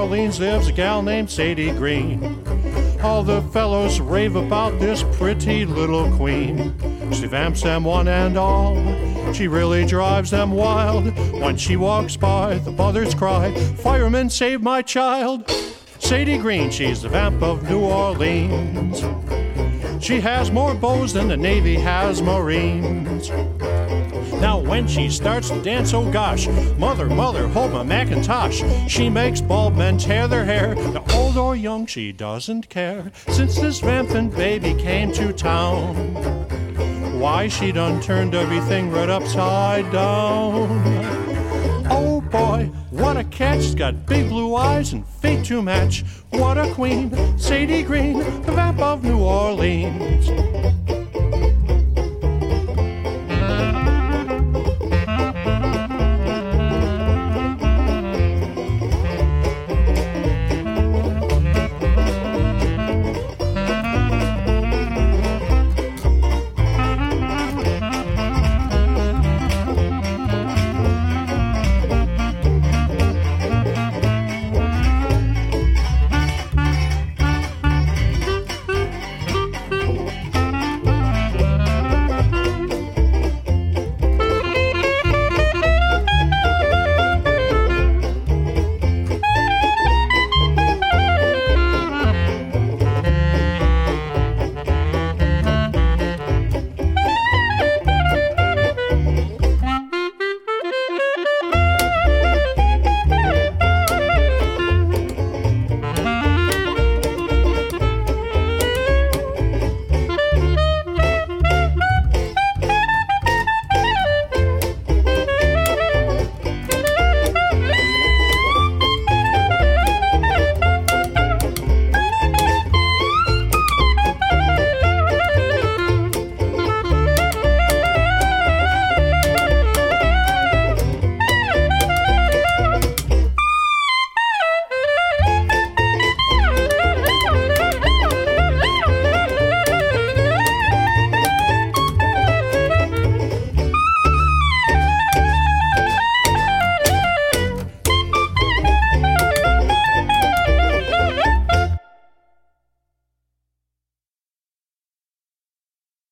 Orleans lives a gal named Sadie Green. All the fellows rave about this pretty little queen. She vamps them one and all. She really drives them wild. When she walks by, the mothers cry, "Fireman, save my child." Sadie Green, she's the vamp of New Orleans. She has more beaux than the Navy has Marines. Now when she starts to dance, oh gosh, mother, mother, hold my Macintosh. She makes bald men tear their hair. Now old or young, she doesn't care. Since this vampin' baby came to town, why, she done turned everything right upside down. Oh boy, what a catch. She's got big blue eyes and fate to match. What a queen, Sadie Green, the vamp of New Orleans.